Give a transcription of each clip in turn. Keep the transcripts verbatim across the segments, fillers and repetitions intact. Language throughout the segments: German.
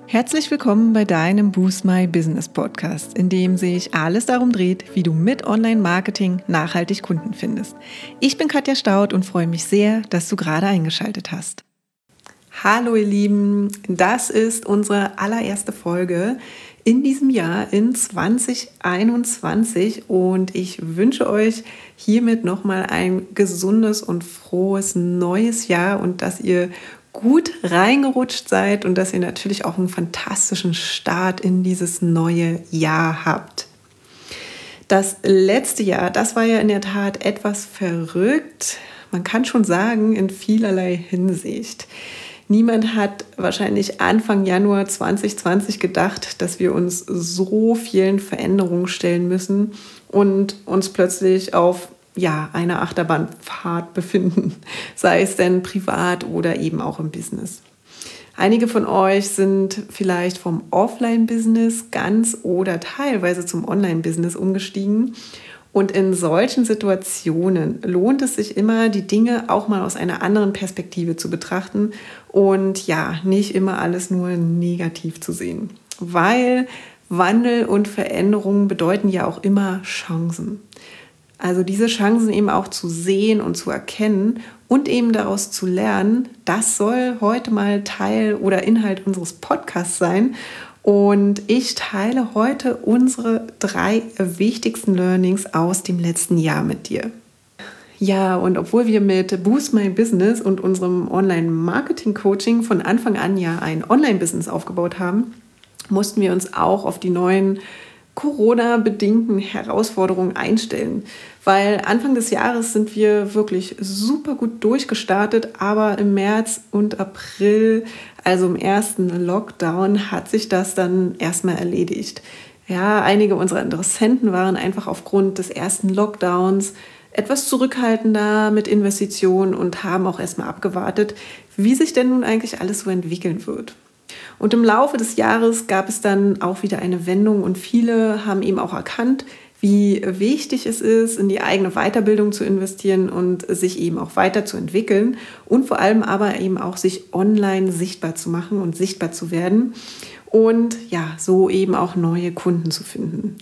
Herzlich willkommen bei deinem Boost My Business Podcast, in dem sich alles darum dreht, wie du mit Online-Marketing nachhaltig Kunden findest. Ich bin Katja Staud und freue mich sehr, dass du gerade eingeschaltet hast. Hallo ihr Lieben, das ist unsere allererste Folge in diesem Jahr, in zwanzig einundzwanzig, und ich wünsche euch hiermit nochmal ein gesundes und frohes neues Jahr und dass ihr gut reingerutscht seid und dass ihr natürlich auch einen fantastischen Start in dieses neue Jahr habt. Das letzte Jahr, das war ja in der Tat etwas verrückt. Man kann schon sagen, in vielerlei Hinsicht. Niemand hat wahrscheinlich Anfang Januar zwanzig zwanzig gedacht, dass wir uns so vielen Veränderungen stellen müssen und uns plötzlich auf ja, einer Achterbahnfahrt befinden, sei es denn privat oder eben auch im Business. Einige von euch sind vielleicht vom Offline-Business ganz oder teilweise zum Online-Business umgestiegen. Und in solchen Situationen lohnt es sich immer, die Dinge auch mal aus einer anderen Perspektive zu betrachten und ja, nicht immer alles nur negativ zu sehen. Weil Wandel und Veränderungen bedeuten ja auch immer Chancen. Also diese Chancen eben auch zu sehen und zu erkennen und eben daraus zu lernen, das soll heute mal Teil oder Inhalt unseres Podcasts sein. Und ich teile heute unsere drei wichtigsten Learnings aus dem letzten Jahr mit dir. Ja, und obwohl wir mit Boost My Business und unserem Online-Marketing-Coaching von Anfang an ja ein Online-Business aufgebaut haben, mussten wir uns auch auf die neuen Corona-bedingten Herausforderungen einstellen. Weil Anfang des Jahres sind wir wirklich super gut durchgestartet, aber im März und April, also im ersten Lockdown, hat sich das dann erstmal erledigt. Ja, einige unserer Interessenten waren einfach aufgrund des ersten Lockdowns etwas zurückhaltender mit Investitionen und haben auch erstmal abgewartet, wie sich denn nun eigentlich alles so entwickeln wird. Und im Laufe des Jahres gab es dann auch wieder eine Wendung und viele haben eben auch erkannt, wie wichtig es ist, in die eigene Weiterbildung zu investieren und sich eben auch weiterzuentwickeln und vor allem aber eben auch sich online sichtbar zu machen und sichtbar zu werden und ja, so eben auch neue Kunden zu finden.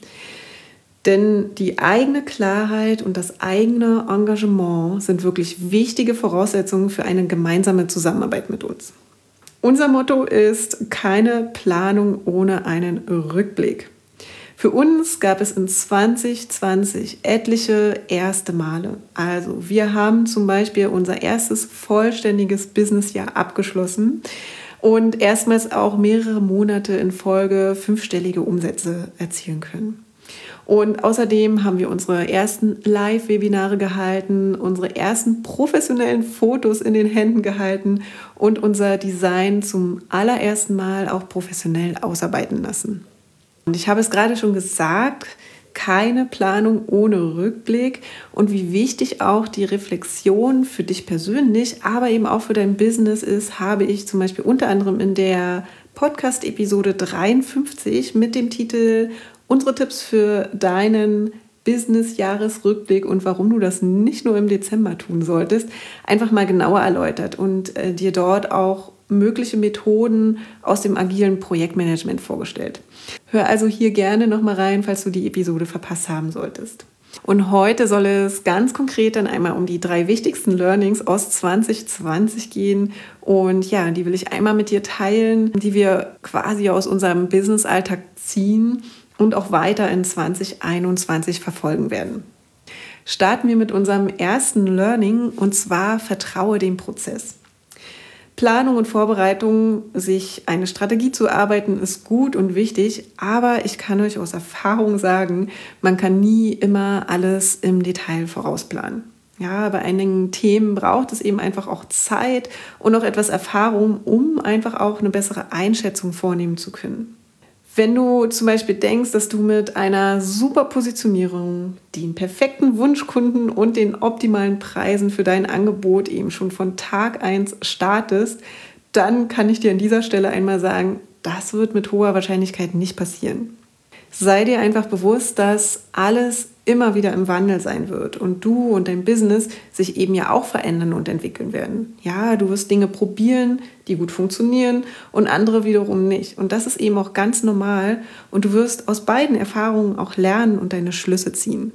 Denn die eigene Klarheit und das eigene Engagement sind wirklich wichtige Voraussetzungen für eine gemeinsame Zusammenarbeit mit uns. Unser Motto ist: keine Planung ohne einen Rückblick. Für uns gab es in zwanzig zwanzig etliche erste Male. Also wir haben zum Beispiel unser erstes vollständiges Businessjahr abgeschlossen und erstmals auch mehrere Monate in Folge fünfstellige Umsätze erzielen können. Und außerdem haben wir unsere ersten Live-Webinare gehalten, unsere ersten professionellen Fotos in den Händen gehalten und unser Design zum allerersten Mal auch professionell ausarbeiten lassen. Und ich habe es gerade schon gesagt, keine Planung ohne Rückblick und wie wichtig auch die Reflexion für dich persönlich, aber eben auch für dein Business ist, habe ich zum Beispiel unter anderem in der Podcast-Episode dreiundfünfzig mit dem Titel Unsere Tipps für deinen Business-Jahresrückblick und warum du das nicht nur im Dezember tun solltest, einfach mal genauer erläutert und äh, dir dort auch mögliche Methoden aus dem agilen Projektmanagement vorgestellt. Hör also hier gerne nochmal rein, falls du die Episode verpasst haben solltest. Und heute soll es ganz konkret dann einmal um die drei wichtigsten Learnings aus zwanzig zwanzig gehen. Und ja, die will ich einmal mit dir teilen, die wir quasi aus unserem Business-Alltag ziehen und auch weiter in zwanzig einundzwanzig verfolgen werden. Starten wir mit unserem ersten Learning, und zwar: vertraue dem Prozess. Planung und Vorbereitung, sich eine Strategie zu erarbeiten, ist gut und wichtig, aber ich kann euch aus Erfahrung sagen, man kann nie immer alles im Detail vorausplanen. Ja, bei einigen Themen braucht es eben einfach auch Zeit und auch etwas Erfahrung, um einfach auch eine bessere Einschätzung vornehmen zu können. Wenn du zum Beispiel denkst, dass du mit einer super Positionierung, den perfekten Wunschkunden und den optimalen Preisen für dein Angebot eben schon von Tag eins startest, dann kann ich dir an dieser Stelle einmal sagen, das wird mit hoher Wahrscheinlichkeit nicht passieren. Sei dir einfach bewusst, dass alles immer wieder im Wandel sein wird und du und dein Business sich eben ja auch verändern und entwickeln werden. Ja, du wirst Dinge probieren, die gut funktionieren und andere wiederum nicht. Und das ist eben auch ganz normal und du wirst aus beiden Erfahrungen auch lernen und deine Schlüsse ziehen.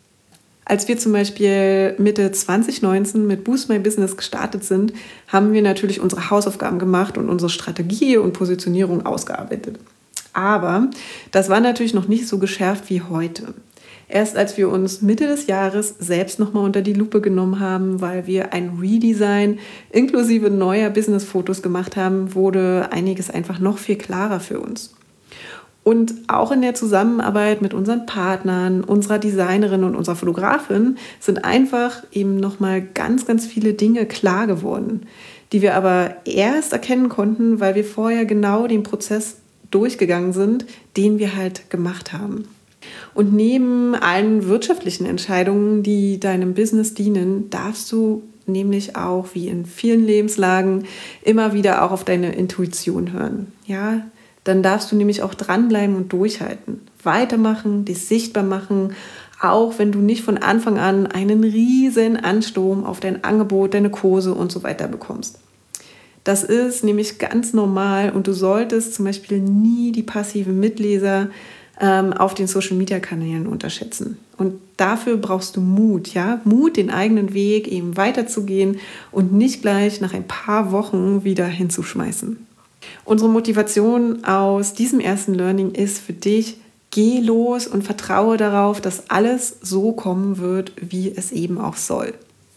Als wir zum Beispiel Mitte zwanzig neunzehn mit Boost My Business gestartet sind, haben wir natürlich unsere Hausaufgaben gemacht und unsere Strategie und Positionierung ausgearbeitet. Aber das war natürlich noch nicht so geschärft wie heute. Erst als wir uns Mitte des Jahres selbst nochmal unter die Lupe genommen haben, weil wir ein Redesign inklusive neuer Business-Fotos gemacht haben, wurde einiges einfach noch viel klarer für uns. Und auch in der Zusammenarbeit mit unseren Partnern, unserer Designerin und unserer Fotografin sind einfach eben nochmal ganz, ganz viele Dinge klar geworden, die wir aber erst erkennen konnten, weil wir vorher genau den Prozess durchgegangen sind, den wir halt gemacht haben. Und neben allen wirtschaftlichen Entscheidungen, die deinem Business dienen, darfst du nämlich auch, wie in vielen Lebenslagen, immer wieder auch auf deine Intuition hören. Ja, dann darfst du nämlich auch dranbleiben und durchhalten. Weitermachen, dich sichtbar machen, auch wenn du nicht von Anfang an einen riesen Ansturm auf dein Angebot, deine Kurse und so weiter bekommst. Das ist nämlich ganz normal und du solltest zum Beispiel nie die passiven Mitleser ähm, auf den Social-Media-Kanälen unterschätzen. Und dafür brauchst du Mut, ja, Mut, den eigenen Weg eben weiterzugehen und nicht gleich nach ein paar Wochen wieder hinzuschmeißen. Unsere Motivation aus diesem ersten Learning ist für dich, geh los und vertraue darauf, dass alles so kommen wird, wie es eben auch soll.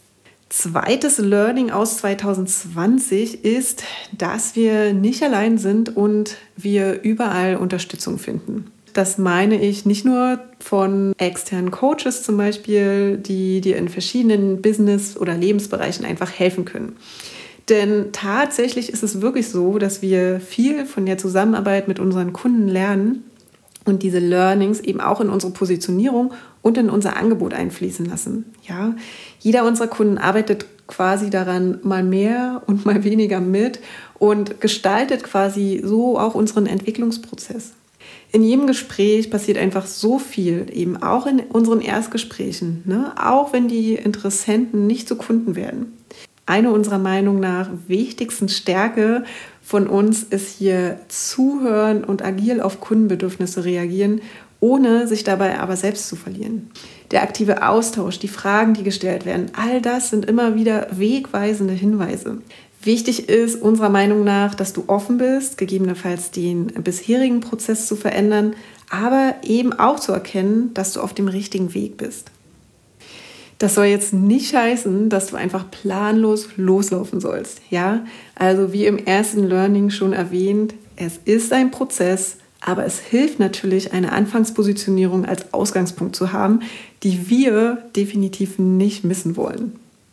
Zweites Learning aus zwanzig zwanzig ist, dass wir nicht allein sind und wir überall Unterstützung finden. Das meine ich nicht nur von externen Coaches zum Beispiel, die dir in verschiedenen Business- oder Lebensbereichen einfach helfen können. Denn tatsächlich ist es wirklich so, dass wir viel von der Zusammenarbeit mit unseren Kunden lernen und diese Learnings eben auch in unsere Positionierung und in unser Angebot einfließen lassen. Ja, jeder unserer Kunden arbeitet quasi daran mal mehr und mal weniger mit und gestaltet quasi so auch unseren Entwicklungsprozess. In jedem Gespräch passiert einfach so viel, eben auch in unseren Erstgesprächen, ne? Auch wenn die Interessenten nicht zu Kunden werden. Eine unserer Meinung nach wichtigsten Stärke von uns ist hier zuhören und agil auf Kundenbedürfnisse reagieren, ohne sich dabei aber selbst zu verlieren. Der aktive Austausch, die Fragen, die gestellt werden, all das sind immer wieder wegweisende Hinweise. Wichtig ist unserer Meinung nach, dass du offen bist, gegebenenfalls den bisherigen Prozess zu verändern, aber eben auch zu erkennen, dass du auf dem richtigen Weg bist. Das soll jetzt nicht heißen, dass du einfach planlos loslaufen sollst. Ja? Also wie im ersten Learning schon erwähnt, es ist ein Prozess, aber es hilft natürlich, eine Anfangspositionierung als Ausgangspunkt zu haben, die wir definitiv nicht missen wollen.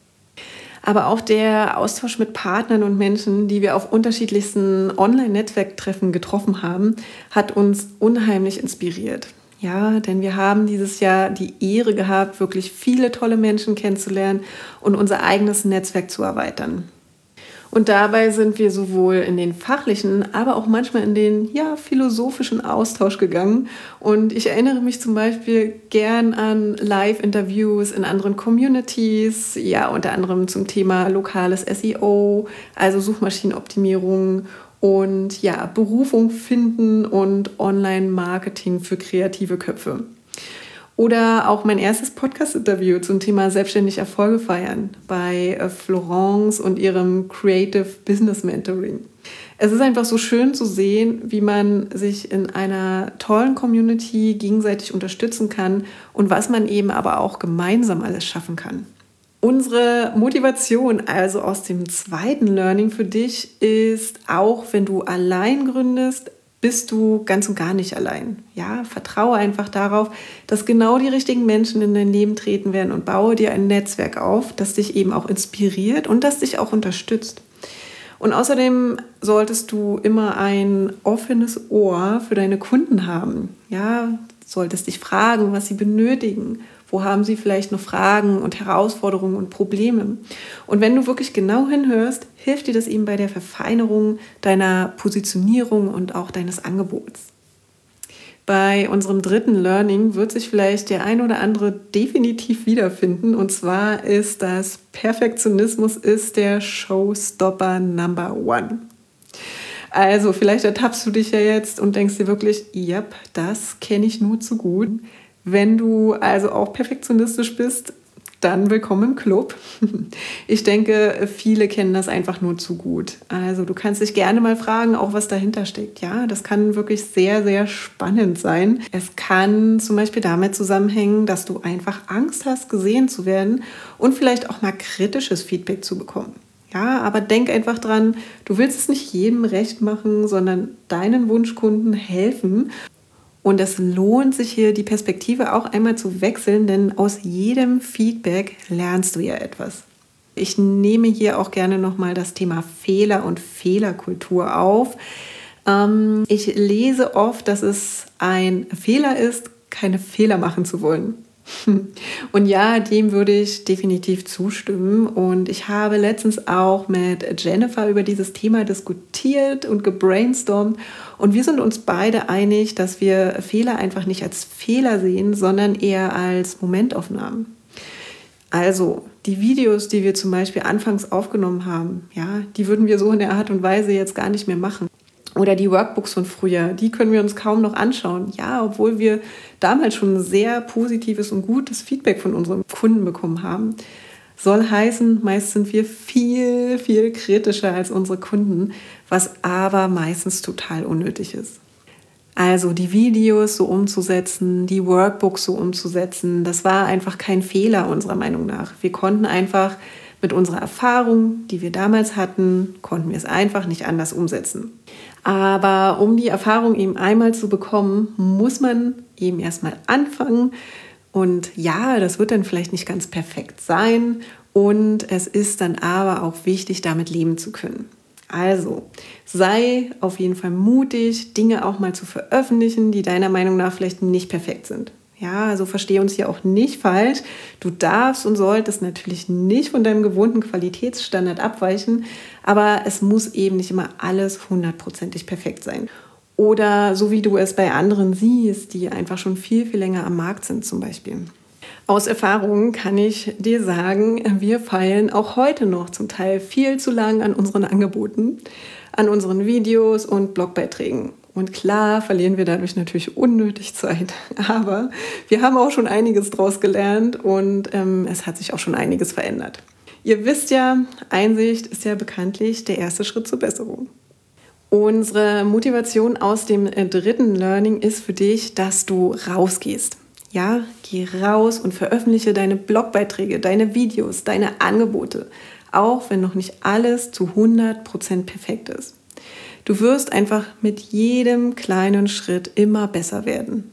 Aber auch der Austausch mit Partnern und Menschen, die wir auf unterschiedlichsten Online-Netzwerktreffen getroffen haben, hat uns unheimlich inspiriert. Ja, denn wir haben dieses Jahr die Ehre gehabt, wirklich viele tolle Menschen kennenzulernen und unser eigenes Netzwerk zu erweitern. Und dabei sind wir sowohl in den fachlichen, aber auch manchmal in den ja, philosophischen Austausch gegangen. Und ich erinnere mich zum Beispiel gern an Live-Interviews in anderen Communities, ja, unter anderem zum Thema lokales S E O, also Suchmaschinenoptimierung und ja, Berufung finden und Online-Marketing für kreative Köpfe. Oder auch mein erstes Podcast-Interview zum Thema selbstständig Erfolge feiern bei Florence und ihrem Creative Business Mentoring. Es ist einfach so schön zu sehen, wie man sich in einer tollen Community gegenseitig unterstützen kann und was man eben aber auch gemeinsam alles schaffen kann. Unsere Motivation also aus dem zweiten Learning für dich ist, auch wenn du allein gründest, bist du ganz und gar nicht allein. Ja, vertraue einfach darauf, dass genau die richtigen Menschen in dein Leben treten werden und baue dir ein Netzwerk auf, das dich eben auch inspiriert und das dich auch unterstützt. Und außerdem solltest du immer ein offenes Ohr für deine Kunden haben. Ja, solltest dich fragen, was sie benötigen. Wo haben sie vielleicht noch Fragen und Herausforderungen und Probleme? Und wenn du wirklich genau hinhörst, hilft dir das eben bei der Verfeinerung deiner Positionierung und auch deines Angebots. Bei unserem dritten Learning wird sich vielleicht der ein oder andere definitiv wiederfinden. Und zwar ist das: Perfektionismus ist der Showstopper Number One. Also vielleicht ertappst du dich ja jetzt und denkst dir wirklich, ja, das kenne ich nur zu gut. Wenn du also auch perfektionistisch bist, dann willkommen im Club. Ich denke, viele kennen das einfach nur zu gut. Also du kannst dich gerne mal fragen, auch was dahinter steckt. Ja, das kann wirklich sehr, sehr spannend sein. Es kann zum Beispiel damit zusammenhängen, dass du einfach Angst hast, gesehen zu werden und vielleicht auch mal kritisches Feedback zu bekommen. Ja, aber denk einfach dran, du willst es nicht jedem recht machen, sondern deinen Wunschkunden helfen. Und es lohnt sich hier, die Perspektive auch einmal zu wechseln, denn aus jedem Feedback lernst du ja etwas. Ich nehme hier auch gerne nochmal das Thema Fehler und Fehlerkultur auf. Ähm, ich lese oft, dass es ein Fehler ist, keine Fehler machen zu wollen. Und ja, dem würde ich definitiv zustimmen. Und ich habe letztens auch mit Jennifer über dieses Thema diskutiert und gebrainstormt. Und wir sind uns beide einig, dass wir Fehler einfach nicht als Fehler sehen, sondern eher als Momentaufnahmen. Also die Videos, die wir zum Beispiel anfangs aufgenommen haben, ja, die würden wir so in der Art und Weise jetzt gar nicht mehr machen. Oder die Workbooks von früher, die können wir uns kaum noch anschauen. Ja, obwohl wir damals schon sehr positives und gutes Feedback von unseren Kunden bekommen haben. Soll heißen, meist sind wir viel, viel kritischer als unsere Kunden, was aber meistens total unnötig ist. Also die Videos so umzusetzen, die Workbooks so umzusetzen, das war einfach kein Fehler unserer Meinung nach. Wir konnten einfach mit unserer Erfahrung, die wir damals hatten, konnten wir es einfach nicht anders umsetzen. Aber um die Erfahrung eben einmal zu bekommen, muss man eben erstmal anfangen. Und ja, das wird dann vielleicht nicht ganz perfekt sein. Und es ist dann aber auch wichtig, damit leben zu können. Also sei auf jeden Fall mutig, Dinge auch mal zu veröffentlichen, die deiner Meinung nach vielleicht nicht perfekt sind. Ja, also verstehe uns hier auch nicht falsch. Du darfst und solltest natürlich nicht von deinem gewohnten Qualitätsstandard abweichen, aber es muss eben nicht immer alles hundertprozentig perfekt sein. Oder so wie du es bei anderen siehst, die einfach schon viel, viel länger am Markt sind zum Beispiel. Aus Erfahrung kann ich dir sagen, wir feilen auch heute noch zum Teil viel zu lang an unseren Angeboten, an unseren Videos und Blogbeiträgen. Und klar verlieren wir dadurch natürlich unnötig Zeit, aber wir haben auch schon einiges draus gelernt und ähm, es hat sich auch schon einiges verändert. Ihr wisst ja, Einsicht ist ja bekanntlich der erste Schritt zur Besserung. Unsere Motivation aus dem dritten Learning ist für dich, dass du rausgehst. Ja, geh raus und veröffentliche deine Blogbeiträge, deine Videos, deine Angebote, auch wenn noch nicht alles zu hundert Prozent perfekt ist. Du wirst einfach mit jedem kleinen Schritt immer besser werden.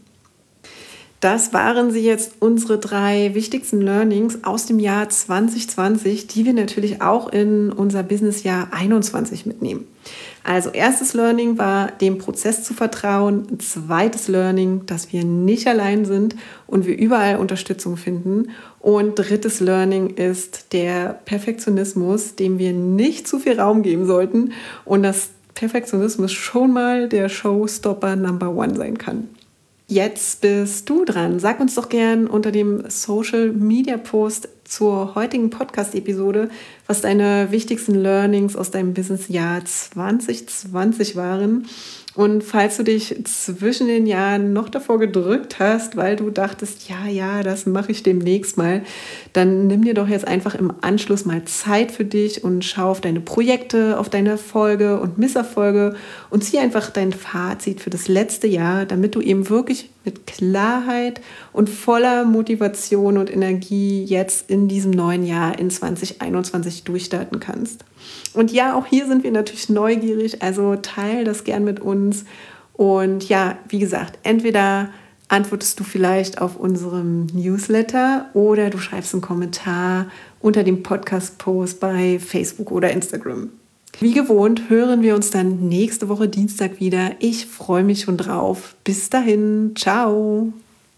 Das waren sie jetzt, unsere drei wichtigsten Learnings aus dem Jahr zwanzig zwanzig, die wir natürlich auch in unser Businessjahr einundzwanzig mitnehmen. Also erstes Learning war, dem Prozess zu vertrauen. Zweites Learning, dass wir nicht allein sind und wir überall Unterstützung finden. Und drittes Learning ist der Perfektionismus, dem wir nicht zu viel Raum geben sollten und dass Perfektionismus schon mal der Showstopper Number One sein kann. Jetzt bist du dran. Sag uns doch gern unter dem Social Media Post zur heutigen Podcast-Episode, was deine wichtigsten Learnings aus deinem Businessjahr zwanzig zwanzig waren. Und falls du dich zwischen den Jahren noch davor gedrückt hast, weil du dachtest, ja, ja, das mache ich demnächst mal, dann nimm dir doch jetzt einfach im Anschluss mal Zeit für dich und schau auf deine Projekte, auf deine Erfolge und Misserfolge und zieh einfach dein Fazit für das letzte Jahr, damit du eben wirklich mit Klarheit und voller Motivation und Energie jetzt in diesem neuen Jahr in zwanzig einundzwanzig durchstarten kannst. Und ja, auch hier sind wir natürlich neugierig, also teile das gern mit uns. Und ja, wie gesagt, entweder antwortest du vielleicht auf unserem Newsletter oder du schreibst einen Kommentar unter dem Podcast-Post bei Facebook oder Instagram. Wie gewohnt hören wir uns dann nächste Woche Dienstag wieder. Ich freue mich schon drauf. Bis dahin, ciao!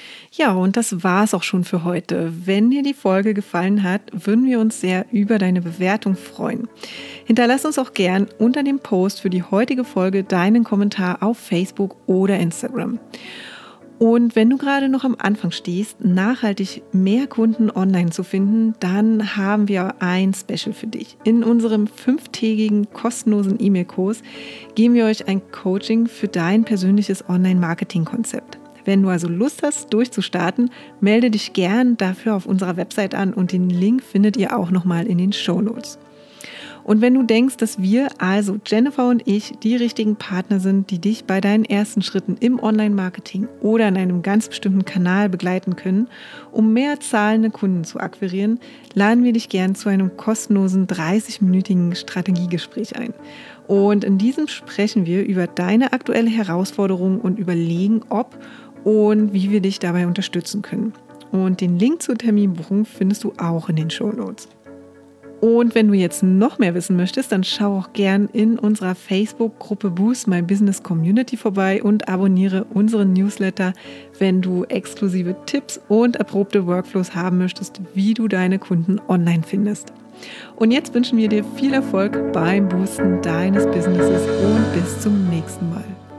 Ja, und das war's auch schon für heute. Wenn dir die Folge gefallen hat, würden wir uns sehr über deine Bewertung freuen. Hinterlass uns auch gern unter dem Post für die heutige Folge deinen Kommentar auf Facebook oder Instagram. Und wenn du gerade noch am Anfang stehst, nachhaltig mehr Kunden online zu finden, dann haben wir ein Special für dich. In unserem fünftägigen kostenlosen E-Mail-Kurs geben wir euch ein Coaching für dein persönliches Online-Marketing-Konzept. Wenn du also Lust hast, durchzustarten, melde dich gern dafür auf unserer Website an und den Link findet ihr auch nochmal in den Shownotes. Und wenn du denkst, dass wir, also Jennifer und ich, die richtigen Partner sind, die dich bei deinen ersten Schritten im Online-Marketing oder in einem ganz bestimmten Kanal begleiten können, um mehr zahlende Kunden zu akquirieren, laden wir dich gern zu einem kostenlosen dreißig-minütigen Strategiegespräch ein. Und in diesem sprechen wir über deine aktuelle Herausforderung und überlegen, ob und wie wir dich dabei unterstützen können. Und den Link zur Terminbuchung findest du auch in den Shownotes. Und wenn du jetzt noch mehr wissen möchtest, dann schau auch gern in unserer Facebook-Gruppe Boost My Business Community vorbei und abonniere unseren Newsletter, wenn du exklusive Tipps und erprobte Workflows haben möchtest, wie du deine Kunden online findest. Und jetzt wünschen wir dir viel Erfolg beim Boosten deines Businesses und bis zum nächsten Mal.